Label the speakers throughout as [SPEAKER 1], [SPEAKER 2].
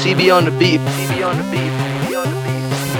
[SPEAKER 1] CB on the beat. CB on the beat. CB on the beat.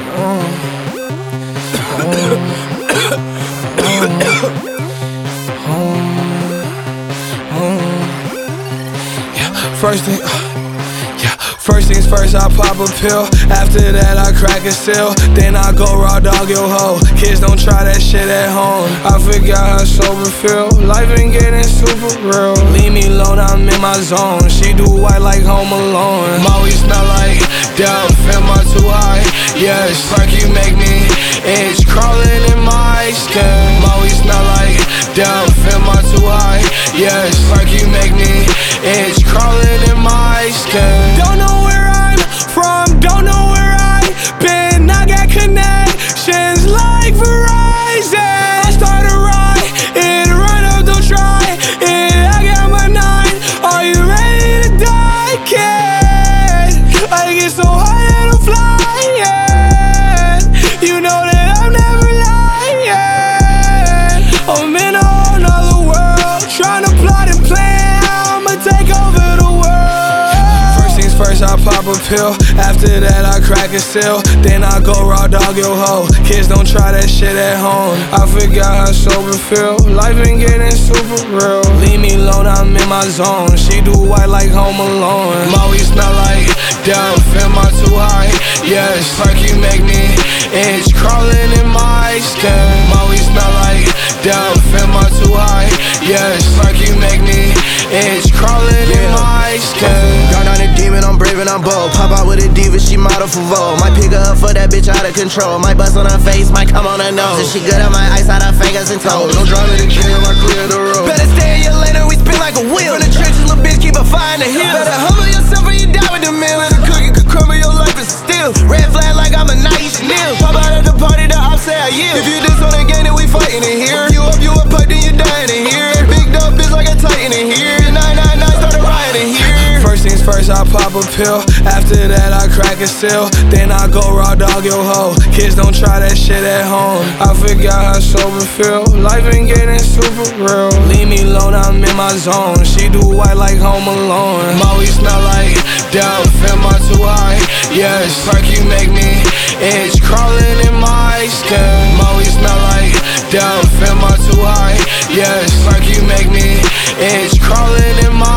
[SPEAKER 2] First things first, I pop a pill. After that, I crack a seal. Then I go raw dog your hoe. Kids don't try that shit at home. I forgot how sober feel. Life ain't getting super real. Leave me alone, I'm in my zone. She do white like Home Alone. Maui smell like Dove. Am I too high? Yes, like you make me itch. Crawling in my skin. Maui smell like Dove. Am I too high? Yes, like you make me itch. Crawling in my skin. Don't know where I'm from, don't know where I've been. I got connections like Verizon. I start a ride, and run up, don't try it. I got my 9, are you ready to die, kid? I get so high that I'm flying. You know that I'm never lying. I'm in a whole nother world, trying to plot and plan. I'ma take over the world. First I pop a pill, after that I crack a seal. Then I go raw dog your hoe. Kids don't try that shit at home. I forgot how sober feel. Life ain't getting super real. Leave me alone, I'm in my zone. She do white like Home Alone. Maui smell like Dove. Am I too high? Yes, like you make me itch. Crawling in my skin. Maui smell like Dove. Am I too high? Yes, like you make me itch. Crawling in my skin.
[SPEAKER 3] Gone on a demon, I'm brave and I'm bold. Pop out with a diva, she model for Vogue. Might pick her up for that bitch out of control. Might bust on her face, might come on her nose. If she good, I might ice out her fingers and toes.
[SPEAKER 2] Don't drive me to jail, I clear the road.
[SPEAKER 3] Better stay in your lane or we spin like a wheel. From the trenches, little bitch, keep a fire in the hill. Better humble yourself or you die with the meal. And the cookie could crumble, your life is still. Red flag like I'm a nice Chanel. Pop out at the party, the ops say I yield. If you diss on the game, then we fighting in here. You up, pipe, then you dying in here. Big dog bitch like a titan in here. 999 started rioting here.
[SPEAKER 2] First things first, I pop a pill. After that, I crack a seal. Then I go raw dog your hoe. Kids don't try that shit at home. I forgot how sober feel. Life ain't getting super real. Leave me alone, I'm in my zone. She do white like Home Alone. Maui smell like Dove. Am I too high? Yes, like you make me itch. Crawling in my skin. Maui smell like Dove. Am I too high? Yes, like you make me itch. Crawling in my